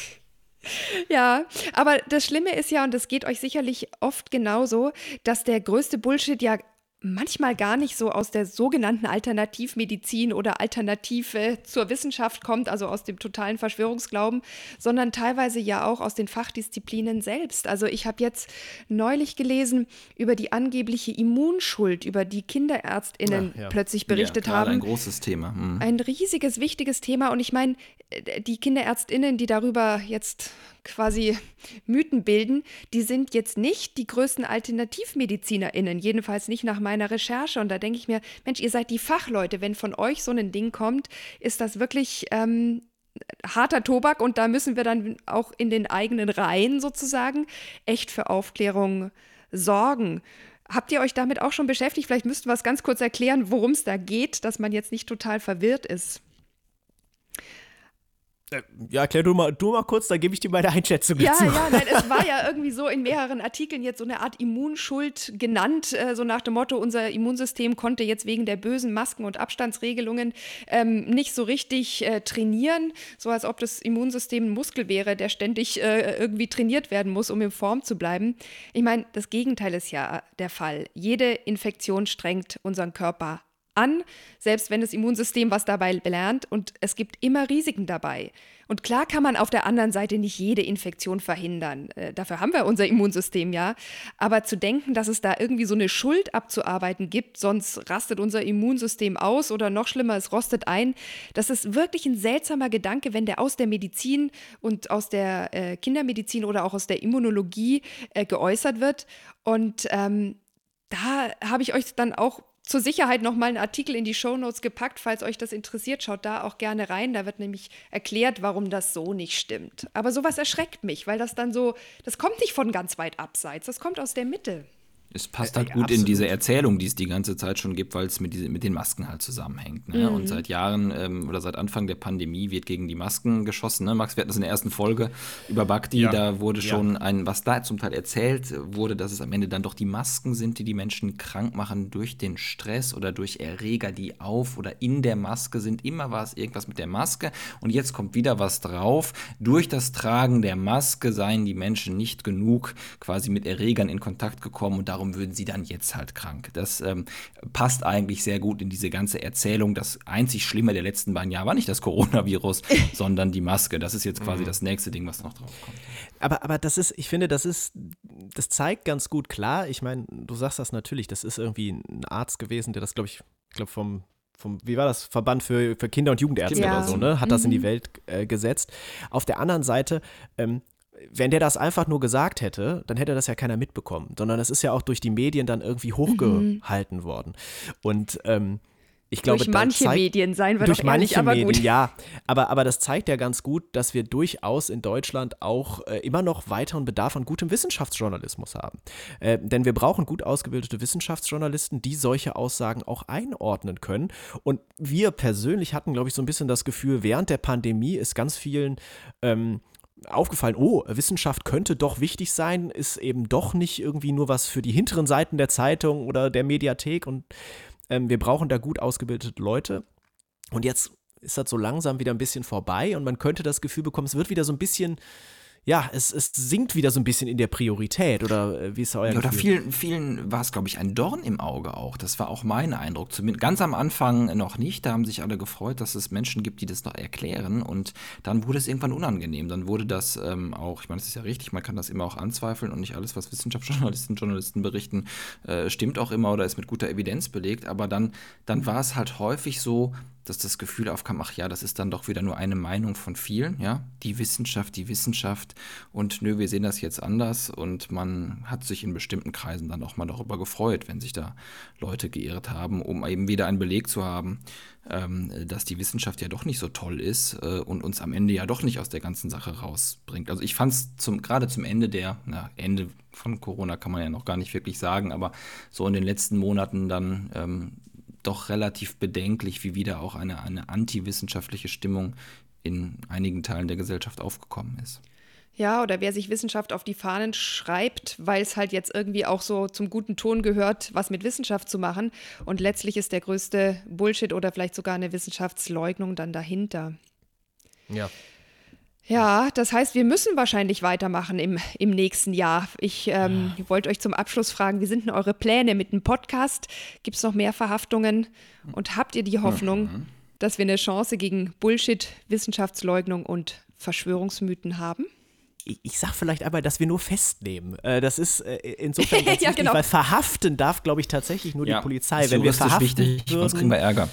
Ja, aber das Schlimme ist ja, und das geht euch sicherlich oft genauso, dass der größte Bullshit ja manchmal gar nicht so aus der sogenannten Alternativmedizin oder Alternative zur Wissenschaft kommt, also aus dem totalen Verschwörungsglauben, sondern teilweise ja auch aus den Fachdisziplinen selbst. Also ich habe jetzt neulich gelesen über die angebliche Immunschuld, über die KinderärztInnen plötzlich berichtet haben. Ein großes Thema. Ein riesiges, wichtiges Thema. Und ich meine, die KinderärztInnen, die darüber jetzt quasi Mythen bilden, die sind jetzt nicht die größten AlternativmedizinerInnen, jedenfalls nicht nach meiner Recherche. Und da denke ich mir, Mensch, ihr seid die Fachleute, wenn von euch so ein Ding kommt, ist das wirklich harter Tobak und da müssen wir dann auch in den eigenen Reihen sozusagen echt für Aufklärung sorgen. Habt ihr euch damit auch schon beschäftigt? Vielleicht müssten wir es ganz kurz erklären, worum es da geht, dass man jetzt nicht total verwirrt ist. Ja, erklär du mal kurz, dann gebe ich dir meine Einschätzung dazu. Ja, nein, es war ja irgendwie so in mehreren Artikeln jetzt so eine Art Immunschuld genannt, so nach dem Motto, unser Immunsystem konnte jetzt wegen der bösen Masken und Abstandsregelungen nicht so richtig trainieren, so als ob das Immunsystem ein Muskel wäre, der ständig irgendwie trainiert werden muss, um in Form zu bleiben. Ich meine, das Gegenteil ist ja der Fall. Jede Infektion strengt unseren Körper an, selbst wenn das Immunsystem was dabei lernt und es gibt immer Risiken dabei. Und klar kann man auf der anderen Seite nicht jede Infektion verhindern. Dafür haben wir unser Immunsystem ja. Aber zu denken, dass es da irgendwie so eine Schuld abzuarbeiten gibt, sonst rastet unser Immunsystem aus oder noch schlimmer, es rostet ein, das ist wirklich ein seltsamer Gedanke, wenn der aus der Medizin und aus der Kindermedizin oder auch aus der Immunologie geäußert wird. Und da habe ich euch dann auch zur Sicherheit nochmal einen Artikel in die Shownotes gepackt, falls euch das interessiert, schaut da auch gerne rein. Da wird nämlich erklärt, warum das so nicht stimmt. Aber sowas erschreckt mich, weil das dann so, das kommt nicht von ganz weit abseits, das kommt aus der Mitte. Es passt halt gut in diese Erzählung, die es die ganze Zeit schon gibt, weil es mit den Masken halt zusammenhängt. Ne? Und seit Jahren oder seit Anfang der Pandemie wird gegen die Masken geschossen. Ne? Max, wir hatten das in der ersten Folge über Bhakti, da wurde schon was da zum Teil erzählt wurde, dass es am Ende dann doch die Masken sind, die Menschen krank machen durch den Stress oder durch Erreger, die auf oder in der Maske sind. Immer war es irgendwas mit der Maske und jetzt kommt wieder was drauf. Durch das Tragen der Maske seien die Menschen nicht genug quasi mit Erregern in Kontakt gekommen und darum würden sie dann jetzt halt krank. Das passt eigentlich sehr gut in diese ganze Erzählung. Das einzig Schlimme der letzten beiden Jahre war nicht das Coronavirus, sondern die Maske. Das ist jetzt quasi das nächste Ding, was noch drauf kommt. Aber ich finde, das zeigt ganz gut klar. Ich meine, du sagst das natürlich, das ist irgendwie ein Arzt gewesen, der das, glaube ich, vom wie war das, Verband für Kinder- und Jugendärzte oder so, ne? Hat das in die Welt gesetzt. Auf der anderen Seite, wenn der das einfach nur gesagt hätte, dann hätte das ja keiner mitbekommen, sondern es ist ja auch durch die Medien dann irgendwie hochgehalten worden. Und ich glaube, durch manche Medien, seien wir doch ehrlich, aber gut. Ja, aber das zeigt ja ganz gut, dass wir durchaus in Deutschland auch immer noch weiteren Bedarf an gutem Wissenschaftsjournalismus haben. Denn wir brauchen gut ausgebildete Wissenschaftsjournalisten, die solche Aussagen auch einordnen können. Und wir persönlich hatten, glaube ich, so ein bisschen das Gefühl, während der Pandemie ist ganz vielen aufgefallen, Wissenschaft könnte doch wichtig sein, ist eben doch nicht irgendwie nur was für die hinteren Seiten der Zeitung oder der Mediathek und wir brauchen da gut ausgebildete Leute und jetzt ist das so langsam wieder ein bisschen vorbei und man könnte das Gefühl bekommen, es wird wieder so ein bisschen, ja, es sinkt wieder so ein bisschen in der Priorität oder wie ist euer Gefühl? Oder vielen war es, glaube ich, ein Dorn im Auge auch. Das war auch mein Eindruck. Zumindest ganz am Anfang noch nicht. Da haben sich alle gefreut, dass es Menschen gibt, die das noch erklären. Und dann wurde es irgendwann unangenehm. Dann wurde das auch, ich meine, das ist ja richtig, man kann das immer auch anzweifeln und nicht alles, was Journalisten berichten, stimmt auch immer oder ist mit guter Evidenz belegt. Aber dann war es halt häufig so, dass das Gefühl aufkam, ach ja, das ist dann doch wieder nur eine Meinung von vielen, ja, die Wissenschaft und nö, wir sehen das jetzt anders und man hat sich in bestimmten Kreisen dann auch mal darüber gefreut, wenn sich da Leute geirrt haben, um eben wieder einen Beleg zu haben, dass die Wissenschaft ja doch nicht so toll ist und uns am Ende ja doch nicht aus der ganzen Sache rausbringt. Also ich fand es gerade zum Ende Ende von Corona kann man ja noch gar nicht wirklich sagen, aber so in den letzten Monaten dann doch relativ bedenklich, wie wieder auch eine antiwissenschaftliche Stimmung in einigen Teilen der Gesellschaft aufgekommen ist. Ja, oder wer sich Wissenschaft auf die Fahnen schreibt, weil es halt jetzt irgendwie auch so zum guten Ton gehört, was mit Wissenschaft zu machen. Und letztlich ist der größte Bullshit oder vielleicht sogar eine Wissenschaftsleugnung dann dahinter. Ja. Ja, das heißt, wir müssen wahrscheinlich weitermachen im nächsten Jahr. Ich wollte euch zum Abschluss fragen, wie sind denn eure Pläne mit dem Podcast? Gibt es noch mehr Verhaftungen? Und habt ihr die Hoffnung, dass wir eine Chance gegen Bullshit, Wissenschaftsleugnung und Verschwörungsmythen haben? Ich sag vielleicht aber, dass wir nur festnehmen. Das ist insofern ganz ja, wichtig, genau. Weil verhaften darf, glaube ich, tatsächlich nur die Polizei. Wenn wir verhaften wichtig, sonst kriegen wir Ärger.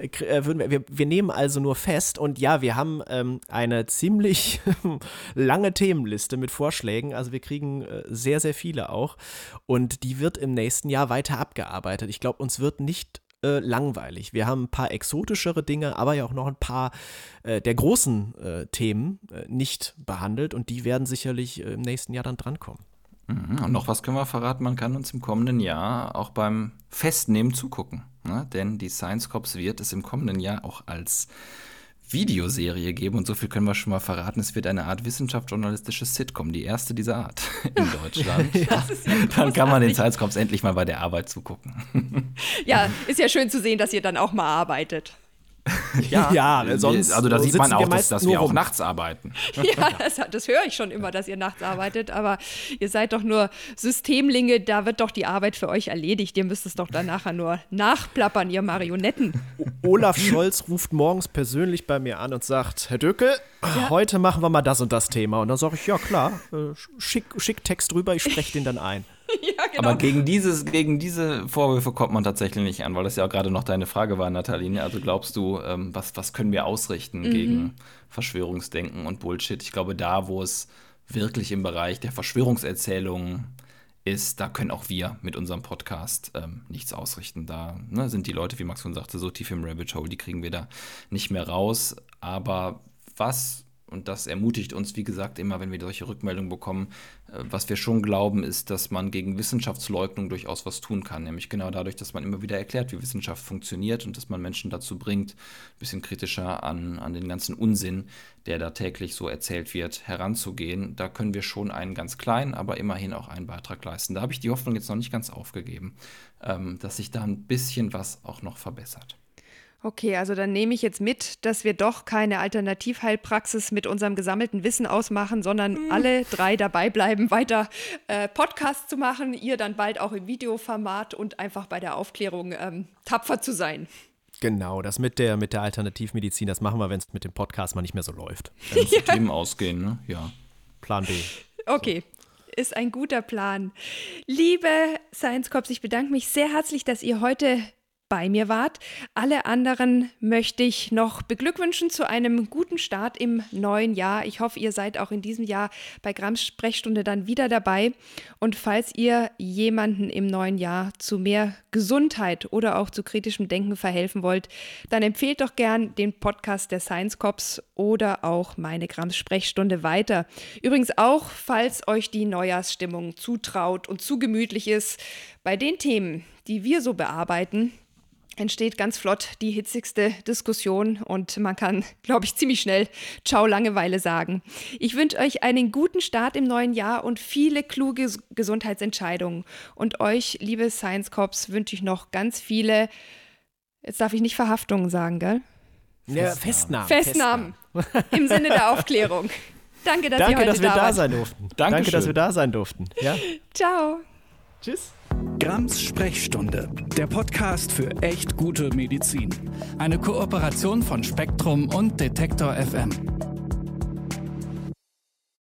Wir nehmen also nur fest und ja, wir haben eine ziemlich lange Themenliste mit Vorschlägen, also wir kriegen sehr, sehr viele auch und die wird im nächsten Jahr weiter abgearbeitet. Ich glaube, uns wird nicht langweilig. Wir haben ein paar exotischere Dinge, aber ja auch noch ein paar der großen Themen nicht behandelt und die werden sicherlich im nächsten Jahr dann drankommen. Und noch was können wir verraten, man kann uns im kommenden Jahr auch beim Festnehmen zugucken, ne? Denn die Science Cops wird es im kommenden Jahr auch als Videoserie geben und so viel können wir schon mal verraten, es wird eine Art wissenschaftsjournalistisches Sitcom, die erste dieser Art in Deutschland. Das ist ja dann kann man den Science Cops endlich mal bei der Arbeit zugucken. Ja, ist ja schön zu sehen, dass ihr dann auch mal arbeitet. Ja, sonst also da sieht man auch, dass wir auch rum. nachts arbeiten. Ja, das höre ich schon immer, dass ihr nachts arbeitet, aber ihr seid doch nur Systemlinge, da wird doch die Arbeit für euch erledigt. Ihr müsst es doch dann nachher nur nachplappern, ihr Marionetten. Olaf Scholz ruft morgens persönlich bei mir an und sagt, Herr Döcke, heute machen wir mal das und das Thema. Und dann sage ich, ja klar, schick Text drüber, ich spreche den dann ein. Ja, genau. Aber gegen diese Vorwürfe kommt man tatsächlich nicht an, weil das ja auch gerade noch deine Frage war, Nathalie. Also glaubst du, was können wir ausrichten gegen Verschwörungsdenken und Bullshit? Ich glaube, da, wo es wirklich im Bereich der Verschwörungserzählungen ist, da können auch wir mit unserem Podcast nichts ausrichten. Da sind die Leute, wie Max schon sagte, so tief im Rabbit Hole, die kriegen wir da nicht mehr raus. Aber was und das ermutigt uns, wie gesagt, immer, wenn wir solche Rückmeldungen bekommen. Was wir schon glauben, ist, dass man gegen Wissenschaftsleugnung durchaus was tun kann. Nämlich genau dadurch, dass man immer wieder erklärt, wie Wissenschaft funktioniert und dass man Menschen dazu bringt, ein bisschen kritischer an den ganzen Unsinn, der da täglich so erzählt wird, heranzugehen. Da können wir schon einen ganz kleinen, aber immerhin auch einen Beitrag leisten. Da habe ich die Hoffnung jetzt noch nicht ganz aufgegeben, dass sich da ein bisschen was auch noch verbessert. Okay, also dann nehme ich jetzt mit, dass wir doch keine Alternativheilpraxis mit unserem gesammelten Wissen ausmachen, sondern alle 3 dabei bleiben, weiter Podcasts zu machen, ihr dann bald auch im Videoformat und einfach bei der Aufklärung tapfer zu sein. Genau, das mit der Alternativmedizin, das machen wir, wenn es mit dem Podcast mal nicht mehr so läuft. Wenn die Themen ausgehen, ne? Ja. Plan B. Okay. Ist ein guter Plan. Liebe Science Cops, ich bedanke mich sehr herzlich, dass ihr heute bei mir wart. Alle anderen möchte ich noch beglückwünschen zu einem guten Start im neuen Jahr. Ich hoffe, ihr seid auch in diesem Jahr bei Grams Sprechstunde dann wieder dabei. Und falls ihr jemanden im neuen Jahr zu mehr Gesundheit oder auch zu kritischem Denken verhelfen wollt, dann empfehlt doch gern den Podcast der Science Cops oder auch meine Grams Sprechstunde weiter. Übrigens auch, falls euch die Neujahrsstimmung zutraut und zu gemütlich ist, bei den Themen, die wir so bearbeiten, entsteht ganz flott die hitzigste Diskussion und man kann, glaube ich, ziemlich schnell Ciao Langeweile sagen. Ich wünsche euch einen guten Start im neuen Jahr und viele kluge Gesundheitsentscheidungen. Und euch, liebe Science Cops, wünsche ich noch ganz viele, jetzt darf ich nicht Verhaftungen sagen, gell? Ja, Festnahmen. Im Sinne der Aufklärung. Danke, dass ihr heute da sein durften. Danke, dass wir da sein durften. Ja. Ciao. Tschüss. Grams Sprechstunde, der Podcast für echt gute Medizin. Eine Kooperation von Spektrum und Detektor FM.